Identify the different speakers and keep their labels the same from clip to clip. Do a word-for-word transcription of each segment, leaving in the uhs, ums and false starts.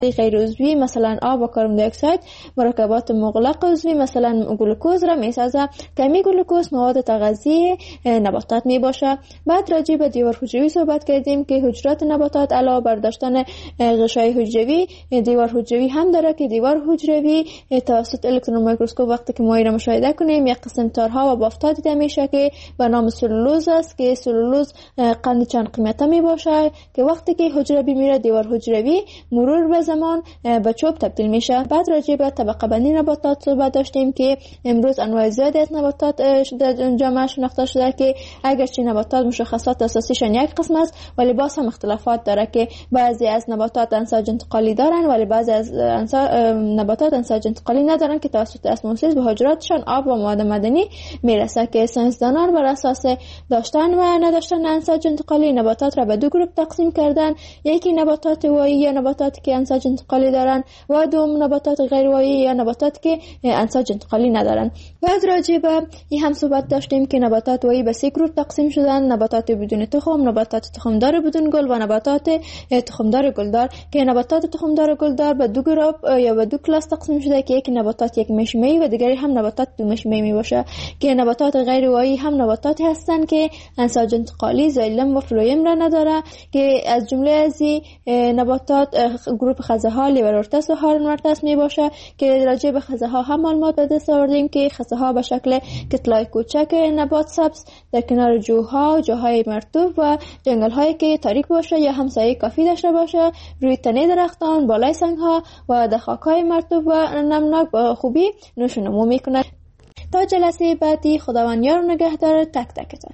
Speaker 1: غیر عضوی مثلا آب و کربن دی اکساید، مرکبات مغلق عضوی مثلا گلوکوز را میسازه. کمی گلوکوز مواد تغذیه نباتات می باشه. بعد راجع به دیوار حجروی صحبت کردیم که حجرات نباتات علاوه بر داشتن غشای حجروی، دیوار حجروی هم داره که دیوار حجروی توسط الکترون میکروسکوپ وقتی که ما را مشاهده کنیم یک قسم تارها و بافت‌ها دیده میشه که به نام سلولوز است که سلولوز قند چند قیمته می باشه که وقتی که حجره میره دیوار حجروی مرور به زمان به چوب تبدیل میشه. بعد راجع به طبقه بندی نباتات صحبت داشتیم که امروز انواع زیادی از نباتات در جامعه شناخته شده که اگرچه نباتات مشخصات اساسیشان یک قسم است ولی باز هم اختلافات داره که بعضی از نباتات انساج انتقالی دارن ولی بعضی از نباتات انساج انتقالی ندارن که توسط اسموزیس به حجراتشان آب و مواد معدنی میرسه که ساینسدانان بر اساس داشتن و نداشتن انساج انتقالی نباتات را به دو گروه تقسیم کردن. یکی نباتات وایی یا نباتاتی که انساج انتقالی دارن و دوم نباتات غیر وایی یا نباتاتی که انساج انتقالی ندارن. بعد راجع به این هم صحبت داشتیم که نباتات وایی به سه گروه تقسیم شدن: نباتات بدون تخم، نباتات تخمدار بدون گل و نباتات تخمدار گلدار که نباتات تخمدار گلدار به دو گروه یا به دو کلاس تقسیم شده که یکی نباتات یک مشمه‌ای و دیگری هم نباتات دو مشمه‌ای می باشه که نباتات غیر وایی هم نباتاتی هستند که انساج انتقالی زایلم و فلویم را نداره که از جمله از نباتات گروه خزه ها لیورورتس و هارنورتس می باشه که راجع به خزه ها هم معلومات به دست آوردیم که خزه ها به شکل کتلای کوچک نبات سبز در کنار جوها، جاهای مرطوب و جنگل هایی که تاریک باشه یا همسایه کافی داشته باشه، روی تنه درختان، بالای سنگ ها و در خاک های مرطوب و نمناک با خوبی نشو نمو میکنه. تا جلسه بعدی خداوند یار و نگهدار تک تکتان.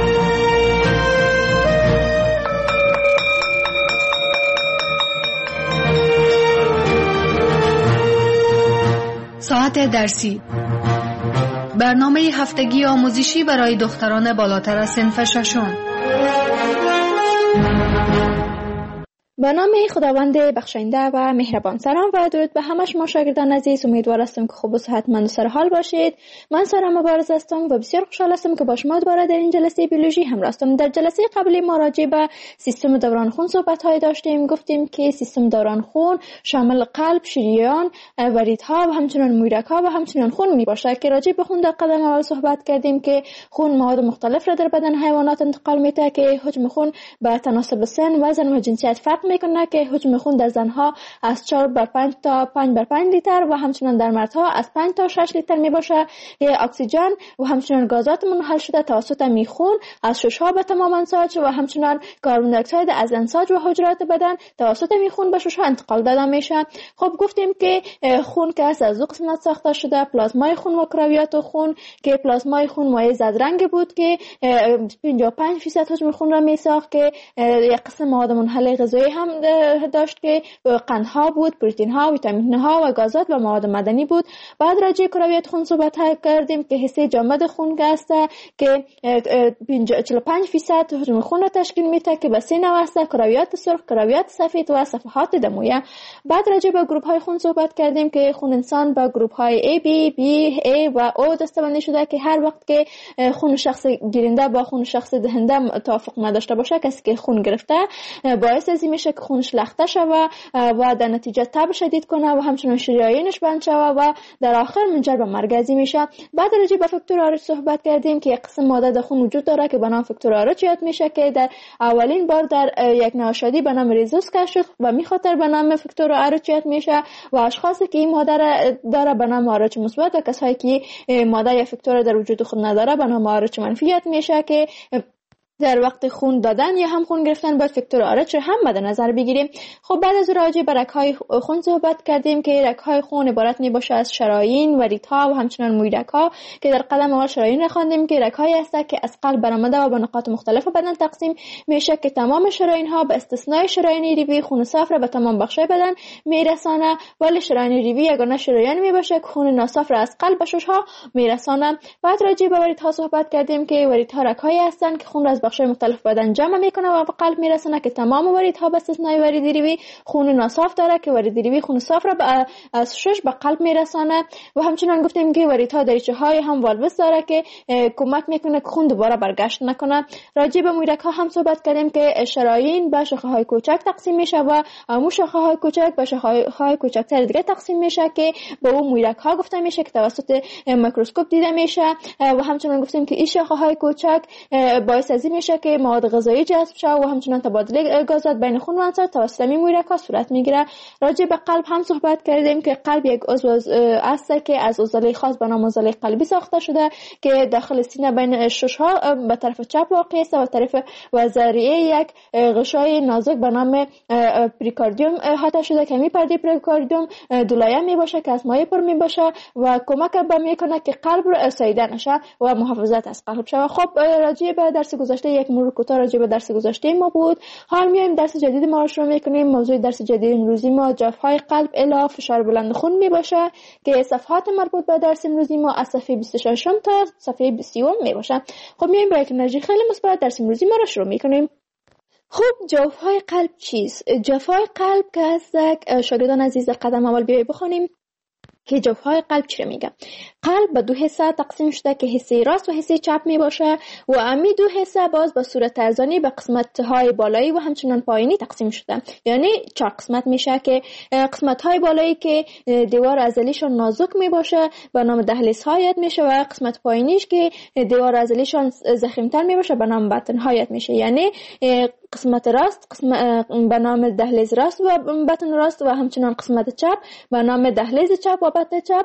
Speaker 2: ساعت درسی، برنامه هفتگی آموزشی برای دختران بالاتر از صنف ششم.
Speaker 1: به نام خداوند بخشنده و مهربان. سلام و درود به همه شما شاگردان عزیز. امیدوار هستم که خوب و صحتمند و سرحال باشید. من سارا مبارز هستم و بسیار خوشحال هستم که با شما دوباره در این جلسه بیولوژی همراه هستم. در جلسه قبلی ما راجع به سیستم دوران خون صحبت های داشتیم. گفتیم که سیستم دوران خون شامل قلب، شریان، وریدها و همچنین مویرگ‌ها و همچنین خون می باشه که راجع به خون در قدم اول صحبت کردیم که خون مواد مختلف را در بدن حیوانات انتقال میده که حجم خون به تناسب سن، وزن و جنسیت فرق میکنه که حجم خون در زنها از چهار بر پنج تا پنج بر پنج لیتر و همچنین در مردها از پنج تا شش لیتر می باشه. اکسیژن و همچنین گازات منحل شده توسط میخون از ششها به تمام انساج و همچنین کربن دی اکساید از انساج و حجرات بدن توسط میخون به ششها انتقال داده میشه. خب گفتیم که خون که از دو قسمت ساخته شده: پلازمای خون و کرویات خون که پلازمای خون مایع زرد رنگ بود که پنجاه و پنج درصد حجم خون را میساخت که یک قسم مواد منحل غذایی هم داشت که قندها بود، پروتئین ها، ویتامین ها و گازات و مواد معدنی بود. بعد راجع کرویات خون صحبت کردیم که حصه جامد خون است که چهل و پنج درصد حجم خون را تشکیل میده که به سه نوع است: کرویات سرخ، کرویات سفید و صفحات دمویه. بعد راجع به گروه های خون صحبت کردیم که خون انسان به گروه های A, B, B, A و O دسته‌بندی شده که هر وقت که خون شخص گیرنده با خون شخص دهنده توافق نداشته باشه، کسی که خون گرفته باعث از این میشه که خونش لخته شوه و در نتیجه تب شدید کنه و همچنین شریانش بند شوه و در آخر منجر به مرگ از این میشه. بعد راجع به فاکتور آرچ صحبت کردیم که یک قسم ماده در خون وجود داره که به نام فاکتور آرچ یاد میشه که در اولین بار در یک نوشادی به نام ریزوس کشف شد و می خاطر به نام فاکتور آرچ یاد میشه و اشخاصی که این ماده داره به نام آرچ مثبت و کسایی که ماده یا فاکتور در وجود خود نداره به نام آرچ منفی یاد میشه که در وقت خون دادن یا هم خون گرفتن باید فاکتور آرچ هم مد نظر بگیریم. خب بعد از راجع به رگ‌های خون صحبت کردیم که رگ‌های خون عبارت میباشه از شرايين، وریدها و همچنین مویرگ‌ها که در قدم اول شرايين را خواندیم که رگ‌هایی هستند که از قلب برآمده و به نقاط مختلف بدن تقسیم میشه که تمام شرايين‌ها به استثنای شرايين ریوی خون صاف را به تمام بخش‌های بدن میرسانه، ولی شرايين ریوی یگانه شریان میباشه که خون ناصاف را از قلب به شش‌ها میرسانه. بعد راجع به وریدها صحبت کردیم که وریدها رگ‌هایی هستند که خون را از بخش‌های مختلف بدن جمع میکنه و به قلب میرسونه که تمام واریدها به استثنای ورید ریوی خون ناصاف داره که ورید ریوی خون صاف را از شش به قلب میرسانه. و همچنین گفتیم که واریدها دریچه‌های هم والوس داره که کمک میکنه که خون دوباره برگشت نکنه. راجع به مویرک ها هم صحبت کردیم که شرايين به شاخه های کوچک تقسیم میشه و امو شاخه های کوچک به شاخه های کوچکتر دیگه تقسیم میشه که به اون مویرک ها گفته میشه که توسط میکروسکوپ دیده میشه. و همچنین گفتیم که این شاخه های کوچک باعث از این میشه که مواد غذایی جذب شه و همچنین تبادل گازات بین خون و انسان توسط این مویرک ها صورت میگیره. راجع به قلب هم صحبت کردیم که قلب یک عضو است که از عضله خاص به نام عضله قلبی ساخته شده که داخل سینه بین شش ها به طرف چپ واقع است و طرف و ذریعه یک غشای نازک به نام پریکاردیوم احاطه شده که می پرده پریکاردیوم دولایه می باشه که از مایع پر می باشه و کمک به میکنه که قلب رو ساییده نشه و محافظت از قلب شه. خب راجع به درس گذشته یک مرور کوتاه راجع به درس گذشته ما بود. حال میایم درس جدید ما رو شروع میکنیم. موضوع درس جدید امروزی ما جفای قلب الی فشار بلند خون می باشه که صفحات مربوط به درس امروزی ما از صفحه بیست و شش تا صفحه بیست و سه می باشه. خب میایم با یک انرژی خیلی مثبت درس امروزی ما رو شروع میکنیم. خب جوفای قلب چیست؟ جوفای قلب که هست شاگردان عزیز قدم اول بیایی بخونیم که جوفای قلب چی میگه. قلب به دو حصه تقسیم شده که حصه راست و حصه چپ می باشه و امی دو حصه باز به صورت ارزانی به قسمت های بالایی و همچنان پایینی تقسیم شده. یعنی چهار قسمت میشه که قسمت های بالایی که دیوار عضلیشون نازک می باشه به نام دهلیز ها یاد میشه و قسمت پایینیش که دیوار عضلیشون ضخیم‌تر می باشه به نام بطن ها یاد میشه. یعنی قسمت راست قسم به نام دهلیز راست و بطن راست و همچنان قسمت چپ به نام دهلیز چپ و بطن چپ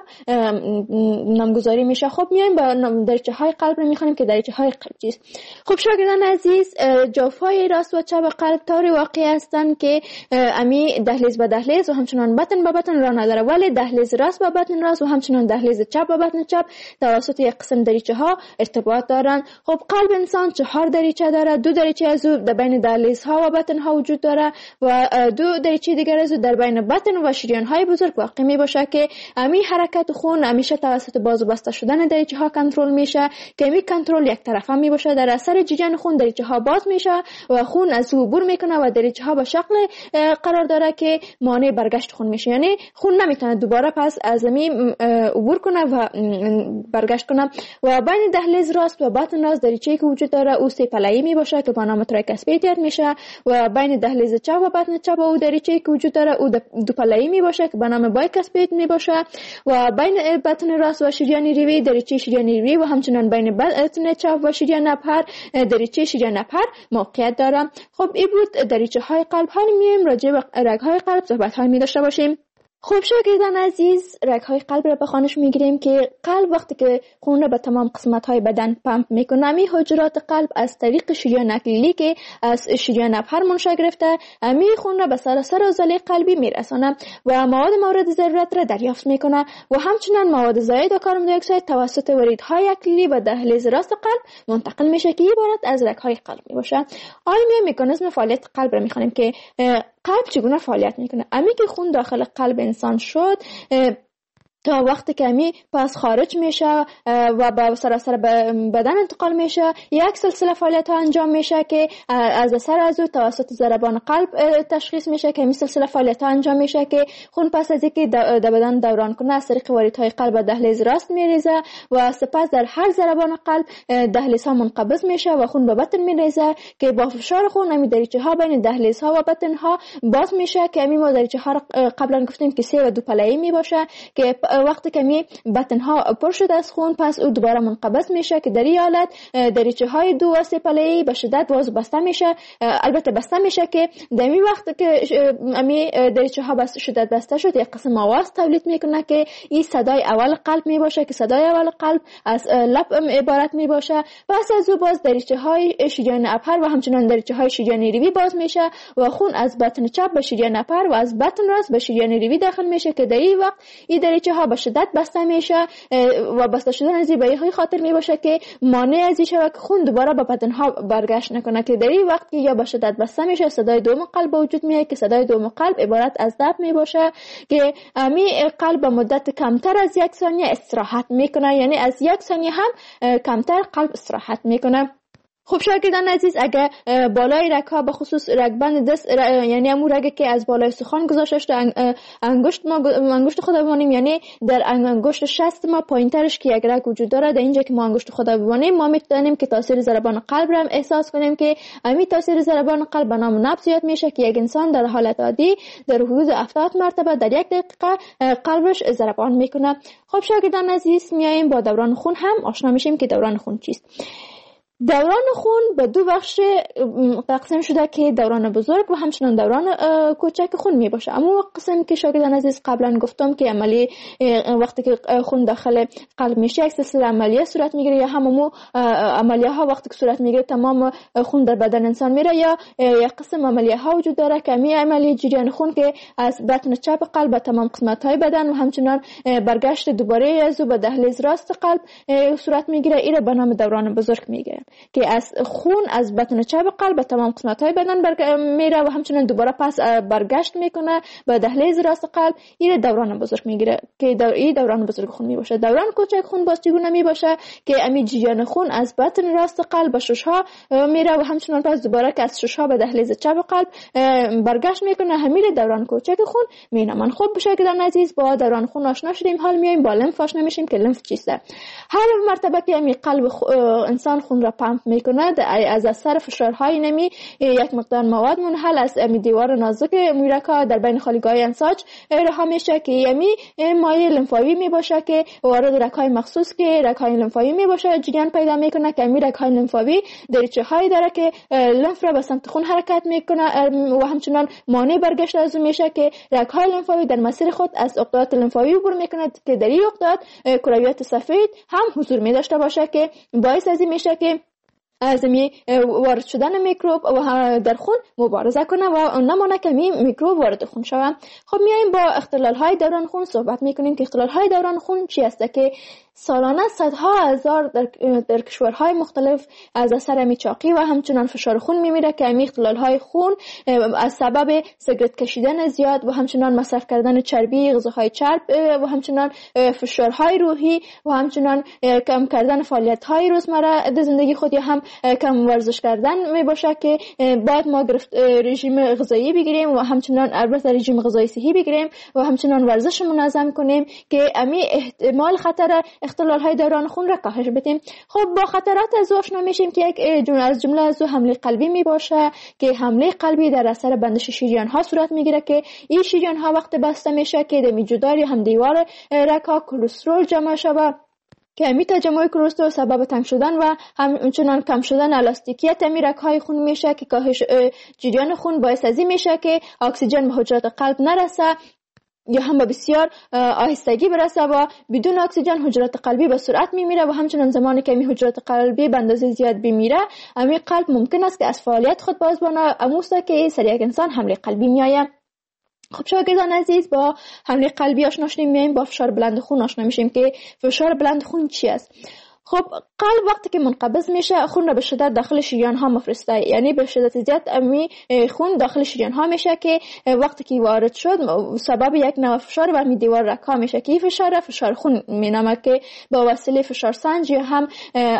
Speaker 1: نامگذاری میشه. خب میایم با دریچه های قلب رو میخونیم که دریچه های قلب چیست. خب شاگردان عزیز جوفای راست و چپ قلب طوری واقع هستند که امی دهلیز به دهلیز و همچنان بطن به بطن را نداره، ولی دهلیز راست به بطن راست و همچنان دهلیز چپ به بطن چپ توسط یک قسم دریچه ها ارتباط دارند. خب قلب انسان چهار دریچه داره. دو دریچه از او در بین دهلیز ها و بطن ها وجود داره و دو دریچه دیگر از او در بین بطن و شریان های بزرگ واقع می باشه که امی حرکت خون همیشه توسط باز و بسته شدن دریچه ها کنترل میشه که امی کنترل یک طرفه می باشه. در اثر جریان خون دریچه ها باز میشه و خون از او عبور میکنه و دریچه ها به شکل قرار داره که مانع برگشت خون میشه. یعنی خون نمیتونه دوباره پس از امی عبور کنه و برگشت کنه. و بین دهلیز راست و بطن راست دریچه‌ای که وجود داره او سه پله‌ای می باشه که با نام تریکاسپید یاد میشه و بین دهلیز چپ و بطن چپ او دریچه‌ای که وجود داره او دو پله‌ای می باشه که با نام بایکاسپید می باشه و بین بطن راست و شریان ریوی دریچه شریان ریوی و همچنان بین بطن چپ و شریان نپر دریچه شریان نپر موقعیت داره. خب این بود دریچه های قلب. حالا میایم راجع به رگ های قلب صحبت های می داشته باشیم. خب شاگردان عزیز رگ های قلب را به خوانش میگیریم که قلب وقتی که خون را به تمام قسمت های بدن پمپ میکنه می حجرات قلب از طریق شریان اکلیلی که از شریان نپر منشأ گرفته امی خون را به سراسر عضله قلبی میرسانه و مواد مورد ضرورت را دریافت میکنه و همچنین مواد زائد و کربن دی اکساید توسط وریدهای اکلیلی و دهلیز راست قلب منتقل میشه که عبارت از رگ های قلب میباشه. حالا می مکانیزم فعالیت قلب را میخوانیم که قلب چگونه فعالیت میکنه. امی که خون داخل قلب انسان شد تا وقتی که امی پس خارج میشه و به سراسر بدن انتقال میشه یک سلسله فعالیت ها انجام میشه که از اثر از او توسط ضربان قلب تشخیص میشه که این سلسله فعالیت ها انجام میشه که خون پس از اینکه در بدن دوران کنه از طریق واریدهای قلب دهلیز راست میریزه و سپس در هر ضربان قلب دهلیز ها منقبض میشه و خون به بطن میریزه که با فشار خون امی دریچه ها بین دهلیز ها و بطن ها باز میشه که امی ما دریچه ها قبلا گفتیم که سه و دو پله‌ای میباشه که وقتی که می بطن ها پر شده از خون پس او دوباره منقبض میشه که در این حالت دریچه های دو و سه پله‌ای به شدت باز بسته میشه. البته بسته میشه که در این وقت که امی دریچه ها بسته شدت بسته شد یک قسم آواز تولید میکنه که این صدای اول قلب میباشه که صدای اول قلب از لب عبارت میباشه. پس از او باز دریچه های شریان اپر و همچنان دریچه های شریان ریوی باز میشه و خون از بطن چپ به شریان اپر و از بطن راست به شریان ریوی داخل میشه که در این وقت این دریچه ها به شدت بسته میشه و بسته شدن از این به این خاطر می باشه که مانع از این شود که خون دوباره به بدن ها برگشت نکنه که در این وقت یا به شدت بسته میشه صدای دوم قلب وجود میاد که صدای دوم قلب عبارت از دب می باشه که امی قلب به مدت کمتر از یک ثانیه استراحت میکنه. یعنی از یک ثانیه هم کمتر قلب استراحت میکنه. خب شاگردان عزیز، اگر بالای رگ ها به خصوص رگبند دست ر... یعنی همون رگی که از بالای سخن گذاشته شده انگشت ما انگشت خود ببینیم، یعنی در انگشت شست ما پایین ترش که یک رگ وجود داره، در اینجا که ما انگشت خود ببینیم ما میتونیم که تاثیر ضربان قلب را احساس کنیم که همین تاثیر ضربان قلب به نام نبض یاد میشه که یک انسان در حالت عادی در حدود هفتاد مرتبه در یک دقیقه قلبش ضربان میکنه. خب شاگردان عزیز، میایم با دوران خون هم آشنا میشیم که دوران خون چیست. دوران خون به دو بخش تقسیم شده که دوران بزرگ و همچنان دوران کوچک خون می باشه. اما قسم که شاگردان عزیز قبلا گفتم که عملی وقتی که خون داخل قلب میشه یک سلسله عملیه صورت میگیره، یا هممو عملیه ها وقتی که صورت میگیره تمام خون در بدن انسان میره، یا یک قسم عملیه ها وجود داره که می عملی جریان خون که از بطن چپ قلب به تمام قسمت های بدن و همچنان برگشت دوباره از به دهلیز راست قلب صورت میگیره. این به نام دوران بزرگ میگه که از خون از بطن چپ قلب به تمام قسمت‌های بدن برگ... میره و همچنان دوباره پس برگشت میکنه به دهلیز راست قلب. این دوران بزرگ میگیره که دور... این دوران بزرگ خون میباشه. دوران کوچک خون باز چگونه میباشه که امی جریان خون از بطن راست قلب به ششها میره و همچنان پس دوباره که از ششها به دهلیز چپ قلب برگشت میکنه. همین دوران کوچک خون مینامن. خب شاگردان عزیز، با دوران خون آشنا شدیم، حال میایم با لمف آشنا میشیم که لمف چیسته. هر مرتبه که امی قلب خ... انسان خون را پمپ میکنه از اثر فشارهای نمی یک مقدار مواد منحل از دیوار نازک میرکا در بین خالیگاه انساج رها میشه که یمی مایع لمفاوی میباشه که وارد رگ‌های مخصوص که رگ‌های لمفاوی میباشه جریان پیدا میکنه که می رگ‌های لمفاوی دریچه هایی داره که لمف را به سمت خون حرکت میکنه و همچنان مانع برگشت از اون میشه که رگ‌های لمفاوی در مسیر خود از عقدات لمفاوی عبور میکنه که در این عقدات کرویات سفید هم حضور می داشته باشه که باعث از این میشه که از می وارد شدن میکروب و در خون مبارزه کنه و نمانه که می میکروب وارد خون شوه. خب میایم با اختلال های دوران خون صحبت میکنیم که اختلال های دوران خون چی است که سالانه صدها هزار در, در کشورهای مختلف از اثر میچاقی و همچنان فشار خون میمیره که این اختلال های خون از سبب سیگرت کشیدن زیاد و همچنان مصرف کردن چربی، غذاهای چرب و همچنان فشارهای روحی و همچنان کم کردن فعالیت های روزمره در زندگی خود یا هم کم ورزش کردن می باشه که باید ما گرفت رژیم غذایی بگیریم و همچنان البته رژیم غذایی صحی بگیریم و همچنان ورزش منظم کنیم که امی احتمال خطر اختلال های دوران خون را کاهش بدیم. خب با خطرات از آشنا میشیم که یک جمله از جمله از حمله قلبی می باشه که حمله قلبی در اثر بندش شریان ها صورت میگیره که این شریان ها وقت بسته میشه که در جدار هم دیوار رگ ها کلسترول جمع شود که امی تجمع کلسترول سبب تنگ شدن و همچنان کم شدن الاستیکیت امی رگ‌های خون میشه که کاهش جریان خون باعث از این میشه که اکسیژن به حجرات قلب نرسه یا هم به بسیار آهستگی برسه و بدون اکسیژن حجرات قلبی به سرعت میمیره و همچنان زمانی که امی حجرات قلبی به اندازه زیاد بمیره امی قلب ممکن است که از فعالیت خود باز بانه اموسته که سر یک انسان حمله قلبی میآید. خب شاگردان عزیز، با حمله قلبی آشنا شدیم، میایم با فشار بلند خون آشنا میشیم که فشار بلند خون چی است. خب قلب وقتی که منقبض میشه خون را به شدت داخل شریان ها مفرسته، یعنی به شدت زیاد امی خون داخل شریان ها میشه که وقتی که وارد شد سبب یک نوع فشار بر دیوار رگ ها میشه که این فشار فشار خون مینامه که با وسیله فشار سنج یا هم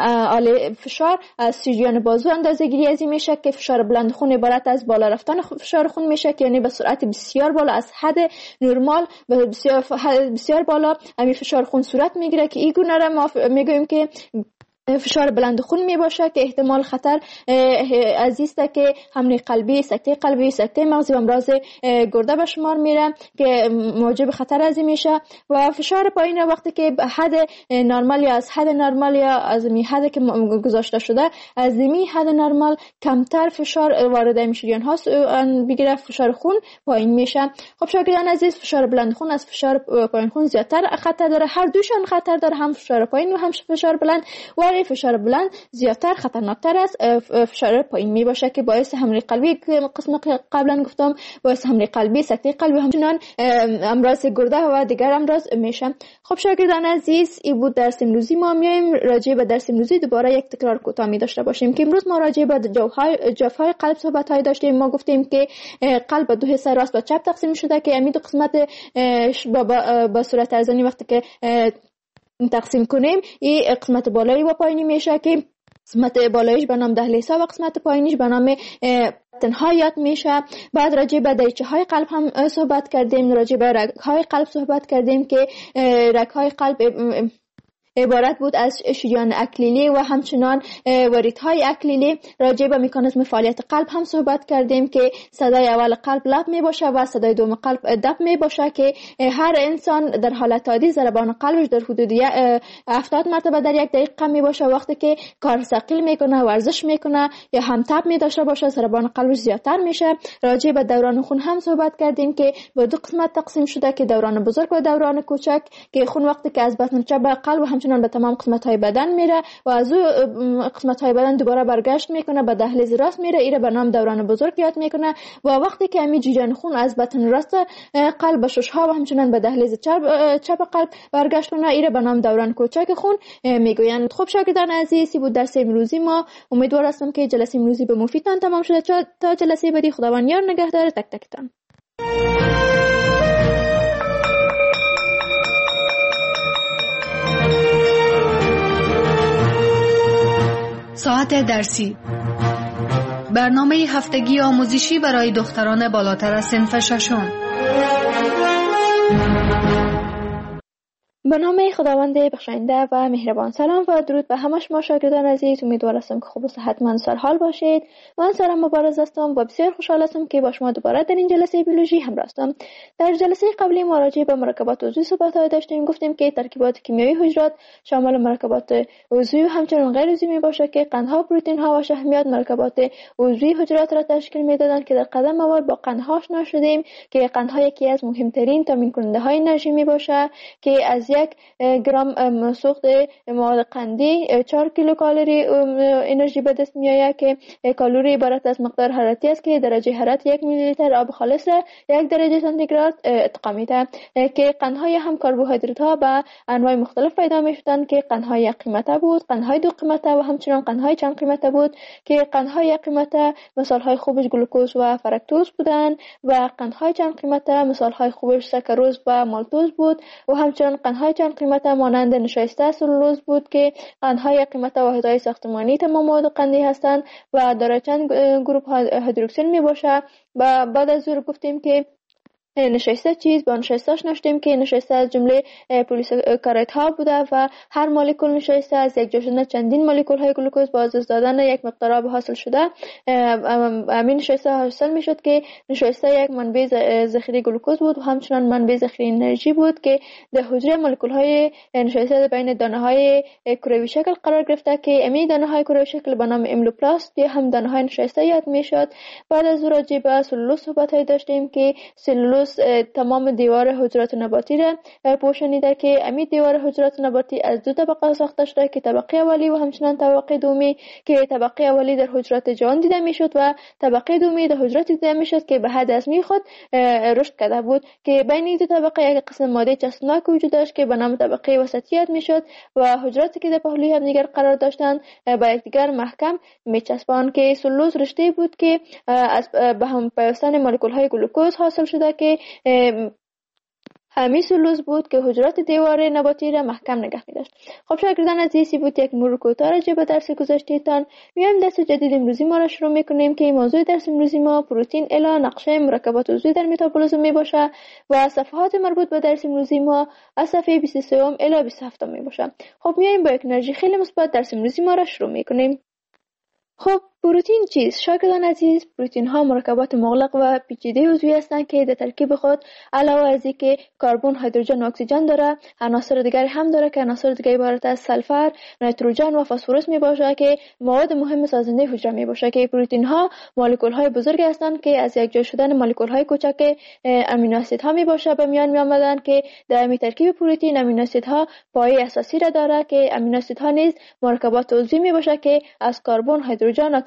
Speaker 1: آله فشار از شریان بازو اندازه گیری از این میشه که فشار بلند خون عبارت از بالا رفتن فشار خون میشه که یعنی به سرعت بسیار بالا از حد نرمال به بسیار بسیار بالا امی فشار خون صورت میگیره که این گونه را ما میگوییم که فشار بلند خون می باشه که احتمال خطر از است که حمله قلبی، سکته قلبی، سکته مغزی و امراض گرده به شمار میره که موجب خطر از میشه. و فشار پایین وقتی که حد نرمال یا از حد نرمال یا از می حد که گذاشته شده از می حد نرمال کمتر فشار وارد شریان ها بگیره، فشار خون پایین میشه. خب شاگردان عزیز، فشار بلند خون از فشار پایین خون زیادتر خطر داره، هر دوشان خطر داره، هم فشار پایین و هم فشار بلند. و فشار بلند زیادتر خطرناکتر از فشار پایین می باشه که باعث حمله قلبی که قسم قبلا گفتم باعث حمله قلبی، سکته قلبی، همچنان امراض گرده و دیگر امراض میشه. خب شاگردان عزیز، این بود درس امروزی ما. میایم راجع به درس امروزی دوباره یک تکرار کوتاه می داشته باشیم که امروز ما راجع به جوفهای جوفهای قلب صحبت های داشتیم. ما گفتیم که قلب به دو حصه راست و چپ تقسیم شده که همین دو قسمت با صورت ارزانی وقتی که تقسیم کنیم این قسمت بالایی و پایینی میشه که قسمت بالایش به نام دهلیزها و قسمت پایینیش به نام تنها یاد میشه. بعد راجع به دریچه های قلب هم صحبت کردیم، راجع به رگ های قلب صحبت کردیم که رگ های قلب عبارت بود از شریان اکلیلی و همچنان وریدهای اکلیلی. راجع به مکانیزم فعالیت قلب هم صحبت کردیم که صدای اول قلب لب می باشه و صدای دوم قلب دب می باشه که هر انسان در حالت عادی ضربان قلبش در حدود هفتاد مرتبه در یک دقیقه می باشه. وقتی که کار ثقیل میکنه، ورزش میکنه یا هم تب می داشته باشه، ضربان قلبش زیادتر میشه. راجع به دوران خون هم صحبت کردیم که به دو قسمت تقسیم شده که دوران بزرگ و دوران کوچک، که خون وقتی که از بطن چپ به قلب و همچنان به تمام قسمت‌های بدن میره و از او قسمت‌های بدن دوباره برگشت میکنه به دهلیز راست میره، ایره به نام دوران بزرگ یاد میکنه. و وقتی که امی جریان خون از بطن راست قلب به شش‌ها و همچنان به دهلیز چپ چپ قلب برگشت کنه، ایره به نام دوران کوچک خون میگویند. خب شاگردان عزیز، این بود درس امروزی ما. امیدوار هستم که جلسه امروزی به مفیدتان تمام شده. تا جلسه بعدی، خداوند یار نگهدار تک تکتان.
Speaker 2: ساعت درسی، برنامه هفتگی آموزشی برای دختران بالاتر از صنف ششم.
Speaker 1: به نام خداوند بخشنده و مهربان. سلام و درود به همه شما شاگردان عزیز. امیدوار هستم که خوب و صحتمند سرحال باشید. من سارا مبارز هستم و بسیار خوشحال هستم که با شما دوباره در این جلسه بیولوژی همراه هستم. در جلسه قبلی ما راجع به مرکبات عضوی صحبت داشتیم. گفتیم که ترکیبات کیمیایی حجرات شامل مرکبات عضوی و همچنین غیر عضوی میباشه که قندها، پروتئین ها و شحمیات مرکبات عضوی حجرات را تشکیل میدادند که در قدم موارد با قندها آشنا شدیم که قندها یکی از مهمترین تامین کننده های انرژی میباشه که از یک گرم سوخت مواد قندی چهار کیلو کالری انرژی به دست میآید که کالری عبارت از مقدار حرارتی است که درجه حرارت یک میلی لیتر آب خالص یک درجه سانتیگراد ارتقا میده. که قندهای هم کربوهیدرات ها به انواع مختلف پیدا میشدند که قندهای یک قیمته بود، قندهای دو قیمته و همچنین قندهای چند قیمته بود که قندهای یک قیمته مثال های خوبش گلوکوز و فرکتوز بودند و قندهای چند قیمته مثال های خوبش سکروز و مالتوز بود و همچنین قندهای چند قیمته مانند نشایسته سلولوز بود که قندهای قیمته واحدهای ساختمانی تمام مواد قندی هستند و دارای چند گروپ هیدروکسیل می باشه. و بعد از او گفتیم که نشایسته چیز با نشایسته‌اش نشدیم که نشایسته از جمله پلیساکارید ها بوده و هر مولکول نشایسته از یک جا شدن چندین مولکول های گلوکوز با از دادن یک مقدار آب حاصل شده. همین نشایسته حاصل میشد که نشایسته یک منبع ذخیره گلوکوز بود و همچنان منبع ذخیره انرژی بود که در حجره مولکول های نشایسته بین دانه های کروی شکل قرار گرفته که امی دانه های کروی شکل به نام املوپلاست یا هم دانه های نشایسته یاد میشد. بعد از او راجع به سلولوز صحبت داشتیم که سلولوز تمام دیوار حجرات نباتی را پوشانیده که امی دیوار حجرات نباتی از دو طبقه ساخته شده که طبقه اولی و همچنان طبقه دومی که طبقه اولی در حجرات جان دیده میشد و طبقه دومی در حجرات دیده میشد که به حد از می خود رشد کرده بود که بین دو طبقه یک قسم ماده چسبناک وجود داشت که به نام طبقه وسطیت میشد و حجراتی که در پهلوی هم دیگر قرار داشتند با یکدیگر محکم میچسباند که سلولوز رشته بود که از به هم پیوستن مولکول های گلوکوز حاصل شده که همین سلولوز بود که حجرات دیوار نباتی را محکم نگه می‌داشت. خب شاگردان عزیز، بود یک مرور کوتاه راجع به درس گذشته‌تان. میایم درس جدید امروزی ما را شروع می‌کنیم که موضوع درس امروزی ما پروتئین الی نقشه مرکبات عضوی در متابولیسم میباشه و صفحات مربوط به درس امروزی ما از صفحه بیست و سه الی بیست و هفت میباشه. خب میایم با یک انرژی خیلی مثبت درس امروزی ما را شروع می‌کنیم. خب پروتئین چیست؟ شاگردان عزیز، پروتئین ها مرکبات مغلق و پیچیده عضوی هستند که در ترکیب خود علاوه از اینکه کربن، هیدروژن و اکسیژن داره، عناصر دیگری هم داره که عناصر دیگری عبارت از سلفر، نیتروژن و فسفرس میباشه که مواد مهم سازنده حجره میباشه. که پروتئین ها مولکول های بزرگی هستند که از یک جا شدن مولکول های کوچک امینو اسید ها میباشه به میان میآمدن که در همین ترکیب پروتئین امینو اسید ها پایه اساسی را داره که امینو اسید ها نیز مرکبات عضوی میباشه که از کربن، هیدروژن، اکسیژن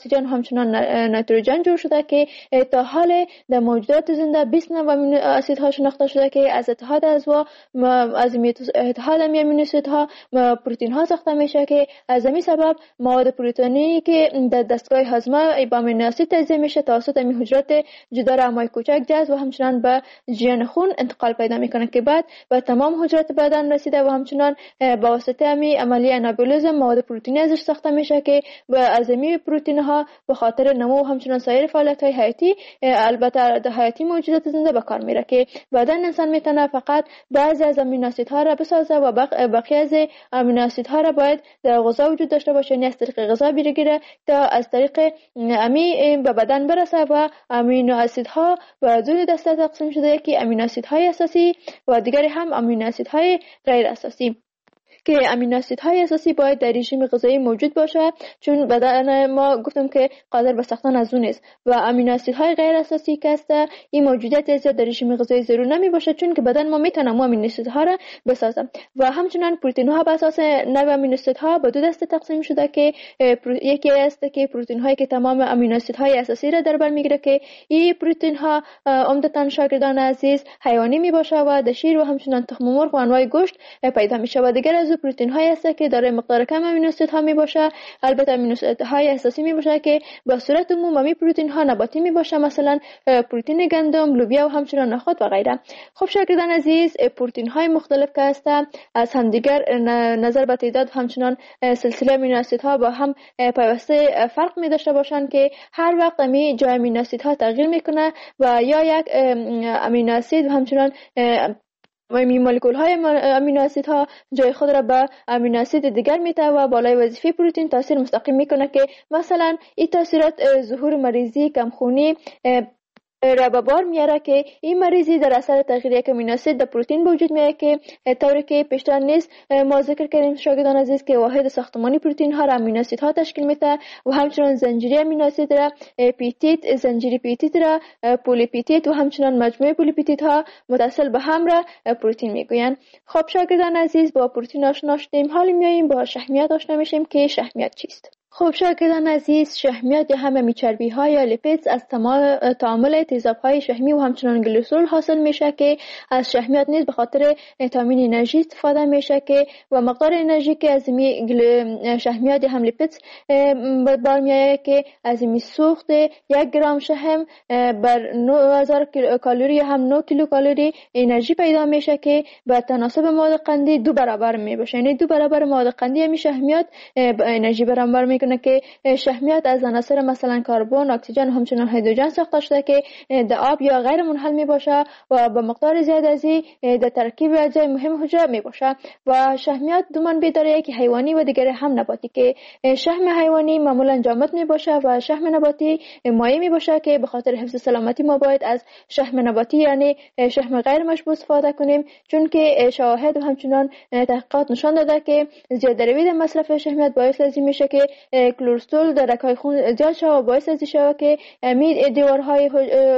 Speaker 1: اکسیژن همچنان نیتروژن جور شده که تا حال در موجودات زنده بیست نوع امینو اسیدها شناخته شده که از اتحاد اضواء از اتحاد امینو اسیدها پروتئین ها ساخته میشه که از همین سبب مواد پروتئینی که در دستگاه هاضمه با امینو اسید تجزیه میشه توسط این حجرات جدار امای کوچک جذب و همچنان به جریان خون انتقال پیدا میکنه که بعد به تمام حجرات بدن رسیده و همچنان با واسطه امی عملیه انابولیزم مواد پروتئینی ازش ساخته میشه که از امی پروتئین ها به خاطر نمو و همچنان سایر فعالیت های حیاتی البته در حیاتی موجودات زنده به کار میره که بدن انسان میتونه فقط بعضی از امینو اسیدها را بسازه و بقیه از امینو اسیدها را باید در غذا وجود داشته باشه، یعنی از طریق غذا بگیره تا از طریق امی به بدن برسه و امینو اسیدها به دو دسته تقسیم شده که امینو اسیدهای اساسی و دیگری هم امینو اسیدهای غیر اساسی که امینو اسیدهای اساسی باید در رژیم غذایی موجود باشه چون بدن ما گفتم که قادر به ساختن از اون است و امینو اسیدهای غیر اساسی که است این موجودیت زیاد در رژیم غذایی ضرور نمی باشه چون که بدن ما میتونه مو امینو اسیدها را بسازه و همچنین پروتئین ها بر اساس نوع امینو اسیدها به دو دسته تقسیم شده که یکی است که پروتئین هایی که تمام امینو اسیدهای اساسی را در بر میگیره که این پروتئین ها عمدتاً شاگردان عزیز حیوانی می باشه و در شیر و همچنین تخم مرغ و انواع گوشت پیدا میشه و دیگر از پروتئین های هست که دارای مقدار کم امینو اسیدها می باشه. البته امینو اسیدهای اساسی می باشه که به صورت عمومی پروتئین ها نباتی می باشه، مثلا پروتئین گندم، لوبیا و همچنین نخود و غیره. خب شاگردان عزیز، پروتئین های مختلف که هستند از همدیگر نظر به تعداد همچنین سلسله امینو اسیدها با هم پیوسته فرق می داشته باشند که هر وقت می جای امینو اسیدها تغییر میکنه و یا یک امینو اسید و همچنین و این مولکول های امینو اسیدها جای خود را به امینو اسید دیگر میده و بالای وظیفه پروتئین تاثیر مستقیم میکنه که مثلا این تاثیرات ظهور مریضی، کمخونی را به بار میاره که این مریضی در اثر تغییر یک امینو اسید در پروتئین به وجود میاد که طوری که پیشتر نیز ما ذکر کردیم شاگردان عزیز که واحد ساختمانی پروتئین ها را امینو اسیدها تشکیل میده و همچنین زنجیره امینو اسید را پیپتید، زنجیره پیپتید را پولیپپتید و همچنین مجموعه پولیپپتید ها متصل به هم را پروتئین میگویند. خب شاگردان عزیز، با پروتئین آشنا شدیم، حالا میایم با شحمیات آشنا میشیم که شحمیات چیست. خب شاگردان عزیز، شحمیات یا هم چربی ها یا لیپیدز از تعامل تیزاب های شحمی و همچنین گلیسرول حاصل میشه که از شحمیات نیز به خاطر تامین انرژی استفاده میشه که و مقدار انرژی که از می شحمیات یا هم لیپیدز برمیآید که از می سوخت یک گرم شحم بر نه هزار کالری یا هم نه کیلو کالری انرژی پیدا میشه که به تناسب مواد قندی دو برابر می باشه، یعنی دو برابر مواد قندی می شحمیات انرژی برابر می کنه که شحمیات از عناصر مثلا کربن، اکسیژن و همچنین هیدروژن ساخته شده که در آب یا غیر منحل می باشه و به مقدار زیاد از این در ترکیب اجزای مهم حجره می باشه و شحمیات دو منبع داره، یکی حیوانی و دیگری هم نباتی که شحم حیوانی معمولا جامد می باشه و شحم نباتی مایع می باشه که به خاطر حفظ سلامتی ما باید از شحم نباتی یعنی شحم غیر مشبوع استفاده کنیم چون که شواهد و همچنین تحقیقات نشان داده که زیاده روی در مصرف شحمیات باعث لازم میشه که کلورستول در رگ‌های خون زیاد شود و باعث از شود که امید دیوارهای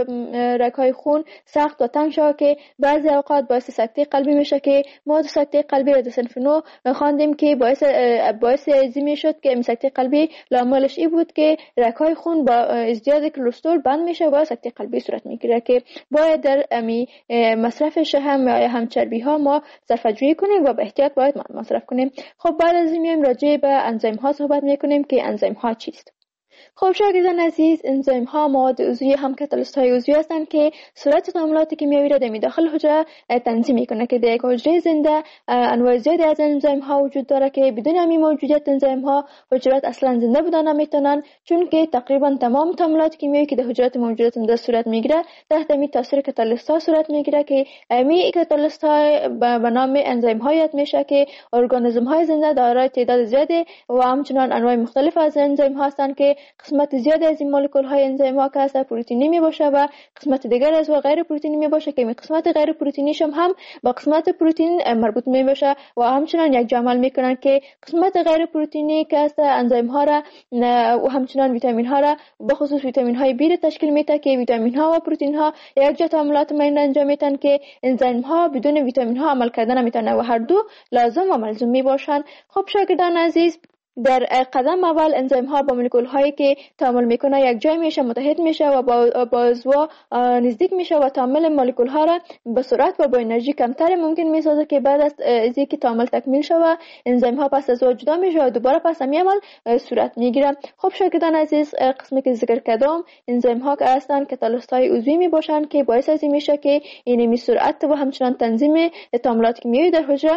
Speaker 1: رگ‌های خون سخت و تنگ شود که بعضی اوقات باعث سکته قلبی میشه که ما سکته قلبی را در صنف نو خواندیم که باعث باعث ازی میشد که این سکته قلبی لاملش این بود که رگ‌های خون با ازدیاد کلورستول بند میشه و سکته قلبی صورت میگیره که باید در امی مصرف شحم یا هم چربی ها ما صرفه‌جویی کنیم و به احتیاط باید مصرف کنیم. خب بعد از این میایم راجع به انزیم ها صحبت میکنیم که انزیم ها چیست. خب شاگردان عزیز، انزیم ها مواد عضوی هم کاتالیست های عضوی هستند که صورت تعاملات کیمیایی را در داخل حجره تنظیم میکنه که در یک حجره زنده انواع زیادی از انزیم ها وجود داره که بدون همین موجودیت انزیم ها حجرات اصلا زنده بودن نمیتونن چون که تقریبا تمام تعاملات کیمیایی که در حجرات موجودات زنده صورت میگیره تحت همین تاثیر کاتالیست ها صورت میگیره که همین کاتالیست ها به نام انزیم ها یاد میشه که ارگانیسم های زنده دارای تعداد زیادی و همچنین انواع مختلف از انزیم ها هستند که قسمت زیاد از این مولکول های انزیم ها که هست پروتئینی می باشه و قسمت دیگر از و غیر پروتئینی می باشه که می قسمت غیر پروتئینیش هم, هم با قسمت پروتئین مربوط می باشه و همچنین یک جمع میکنن که قسمت غیر پروتئینی که هست انزیم ها را و همچنین ویتامین ها را به خصوص ویتامین های بی را تشکیل میده که ویتامین ها و پروتئین ها یک جا تعاملات ما انجام میدن که انزیم ها بدون ویتامین ها عمل کردن نمیتونه و هر دو لازم و ملزوم می باشن. خب شاگردان عزیز، در قدم اول انزیم ها با مولکول هایی که تعامل میکنه یک جای میشه، متحد میشه و با با عضو نزدیک میشه و تعامل مولکول ها را به سرعت و با انرژی کمتر ممکن میسازه که بعد از اینکه تعامل تکمیل شود انزیم ها پس از جدا میشه و دوباره پس همین عمل صورت میگیره. خب شاگردان عزیز، قسمی که ذکر کردم انزیم ها که هستن کاتالیست های عضوی می باشن که باعث از این میشه که این می سرعت و همچنان تنظیم تعاملات کیمیایی در حجره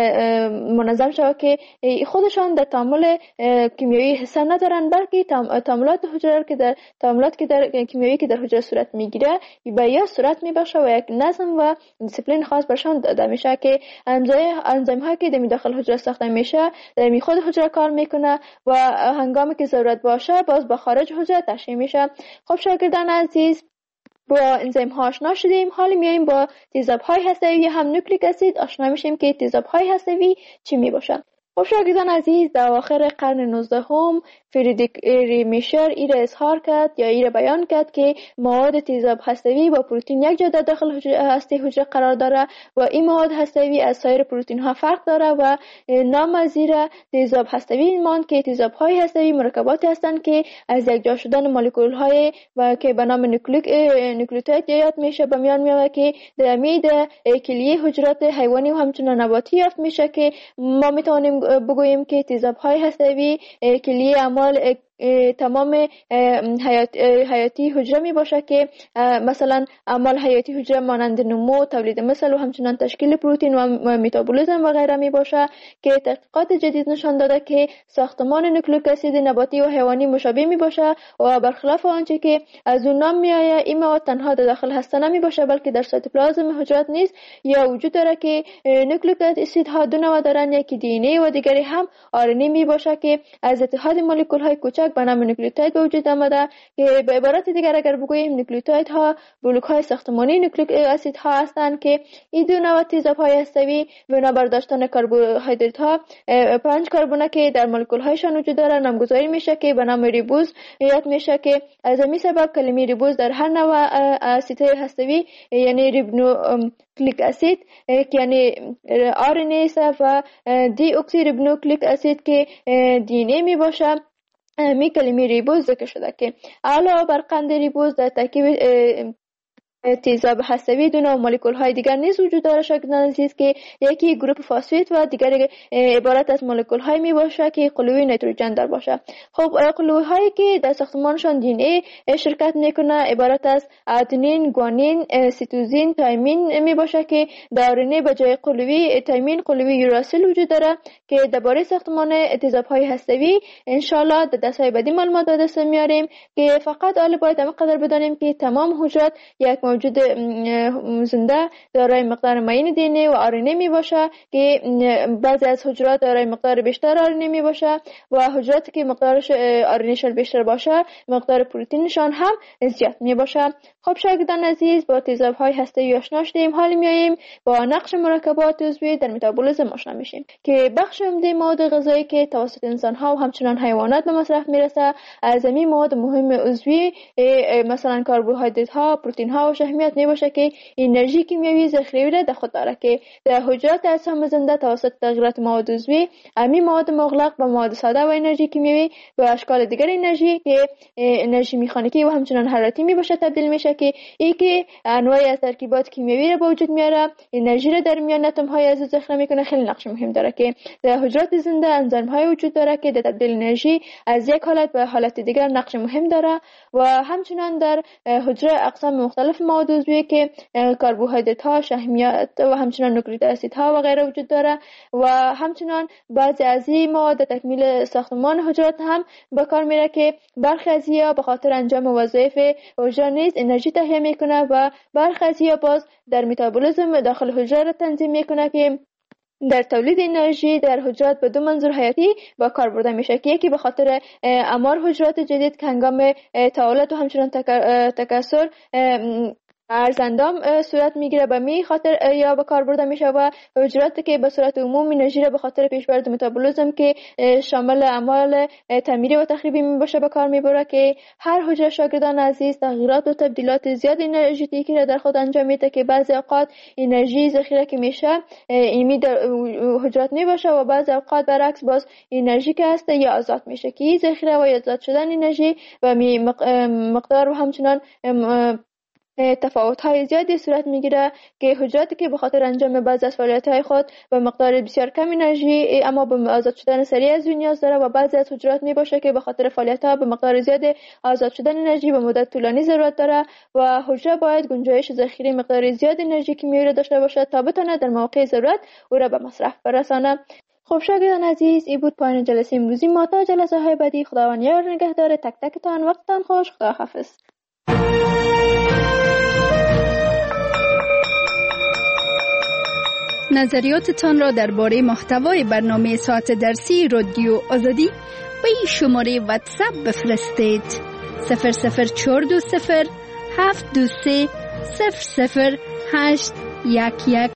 Speaker 1: منظم شود که خودشان در تعامل کیمیایی حصه ندارن، بلکه تعاملات حجره که در تعاملات که در کیمیایی که در حجره صورت میگیره به یا صورت میبخشه و یک نظم و دیسپلین خاص برشان داده میشه که انزیم ها که در داخل حجره ساخته میشه در خود حجره کار میکنه و هنگامی که ضرورت باشه باز به خارج حجره تشریح میشه. خب شاگردان عزیز، با انزیم ها آشنا شدیم، حالا میایم با تیزاب های هسته‌ای هم نوکلیک اسید آشنا میشیم که تیزاب های هسته‌ای چی میباشن. خب شاگردان عزیز، در آخر قرن نوزدهم فریدریک میشر ایره اظهار کرد یا ایره بیان کرد که مواد تیزاب هسته‌ای با پروتئین یک جا در داخل هسته حجره قرار داره و این مواد هسته‌ای از سایر پروتئین ها فرق داره و نام از زیر تیزاب هسته‌ای ماند که تیزاب های هسته‌ای مرکباتی هستند که از یک جا شدن مولکول های و که به نام نوکلیک نوکلیوتاید یاد میشه به میان میاد که در امید کلیه حجرات حیوانی و همچنین نباتی یافت میشه که ما میتونیم بگوییم که تیزاب های هسته‌ای کلیه اعمال تمام حیات حیاتی حجره می باشه که مثلا اعمال حیاتی حجره مانند نمو، تولید مثل و همچنان تشکیل پروتئین و متابولیسم و غیره می باشه که تحقیقات جدید نشان داده که ساختمان نوکلیک اسید نباتی و حیوانی مشابه می باشه و برخلاف آنچه که از اون نام می آید این مواد تنها در داخل هسته نمی باشه بلکه در سایتوپلازم حجرات نیز یا وجود داره که نوکلیک اسید ها دو نوع دارن، یکی دی ان ای و دیگری هم آر ان ای می باشه که از اتحاد مولکول های کوچک به نام نوکلیوتاید به وجود آمده که به عبارت دیگر اگر بگوییم نوکلیوتاید ها بلوک های ساختمانی نوکلیک اسید ها هستند که این دو نوع تیزاب های هسته‌ای بنابر داشتن کربوهیدرات ها پنج کربن که در مولکول هایشان وجود داره نامگذاری میشه که به نام ریبوز یاد میشه که از همین سبب کلمه ریبوز در هر نوع اسیدهای هسته‌ای یعنی ریبونو کلیک اسید که یعنی آر ان ای و دی اکسی ریبونوکلیک اسید که دی ان ای می باشه می کلمه ریبوز ذکر شده که علاوه بر قند ریبوز در ترکیب تیزاب هسته‌ای دو نوع مولکول های دیگر نیز وجود داره شاگردان عزیز که یکی گروپ فاسفید و دیگری عبارت از مولکول های می باشه که قلوی نیتروژن دار باشه. خب قلوی هایی که در ساختمانشان دی ان ای شرکت میکنه عبارت از آدنین، گوانین، سیتوزین، تایمین می باشه که در آر ان ای به جای قلوی تایمین قلوی یوراسیل وجود داره که درباره ساختمان تیزاب های هسته‌ای ان شاء الله در درس‌های بعدی معلومات به دست میاریم که فقط حالا باید همینقدر بدانیم که تمام حجرات یک موجود زنده دارای مقدار معین دی ان ای و آر ان ای می باشه که بعضی از حجرات دارای مقدار بیشتر آر ان ای می باشه و حجراتی که مقدارش آر ان ایشان بیشتر باشه مقدار پروتئینشان هم زیاد می باشه. خب شاگردان عزیز، با تیزاب های هسته‌ای آشنا شدیم، حالا میایم با نقش مرکبات عضوی در متابولیسم آشنا میشیم که بخش عمده مواد غذایی که توسط انسان ها و همچنان حیوانات به مصرف میرسه از این مواد مهم عضوی مثلا کربوهیدرات ها، پروتئین ها و شحمیات می باشه که انرژی کیمیایی ذخیره را در خود داره که در حجرات اجسام زنده توسط تغییرات مواد عضوی همین مواد مغلق و مواد ساده و انرژی کیمیایی و اشکال دیگر انرژی که انرژی مکانیکی و همچنان حرارتی می باشه تبدیل میشه که ای که انواعی از ترکیبات کیمیایی را به وجود میاره، انرژی را در میان اتم های عضو ذخیره میکنه. خیلی نقش مهم داره که در حجرات زنده انزیم های وجود داره که در تبدیل انرژی از یک حالت به حالت دیگر نقش مهم داره و همچنان در حجره اقسام مختلف مواد عضوی که کربوهیدرات ها، شحمیات و همچنان نوکلیک اسید ها و غیره وجود داره و همچنان بعضی از این مواد تکمیل ساختمان حجرات هم به کار میره که برخی از اینها به خاطر انجام وظایف حجره نیز انرژی تهیه میکنه و برخی از اینها باز در متابولیسم داخل حجره را تنظیم میکنه که در تولید انرژی در حجرات به دو منظور حیاتی با کار برده میشه که یکی به خاطر اعمار حجرات جدید که هنگام تولد و همچنان تکثر ارزندام صورت میگیره به می خاطر یا به کار برده میشه و حجراتی که به صورت عموم انرژی را به خاطر پیشبرد متابولیسم که شامل اعمال تعمیری و تخریبی می باشه به کار میبره که هر حجره شاگردان عزیز تغییرات و تبدیلات زیاد انرژیتیکی را در خود انجام میده که بعضی اوقات انرژی ذخیره که میشه ایمی در حجرات میباشه و بعضی اوقات برعکس باز انرژی که هست یا آزاد میشه که ذخیره و آزاد شدن انرژی و مقدار و همچنان تفاوت‌های زیادی صورت میگیره که حجراتی که به خاطر انجام بعضی از فعالیت‌های خود به مقدار بسیار کم انرژی اما به آزاد شدن سریع از نیاز داره و بعضی از حجرات میباشه که به خاطر فعالیت‌ها به مقدار زیاد آزاد شدن انرژی به مدت طولانی ضرورت داره و حجره باید گنجایش ذخیره مقدار زیاد انرژی کیمیایی داشته باشه تا بتونه در موقع ضرورت او را به مصرف برسانه. خب شاگردان عزیز، این بود پایان جلسه امروزی ما. تا جلسه های بعدی خداوند یار نگهدار تک تکتان. وقتتان خوش. خدا حافظ.
Speaker 3: نظریاتتان را درباره محتوای برنامه ساعت درسی رادیو آزادی به این شماره واتساپ بفرستید: صفر صفر چهار دو صفر هفت دو سه صفر صفر هشت یک یک.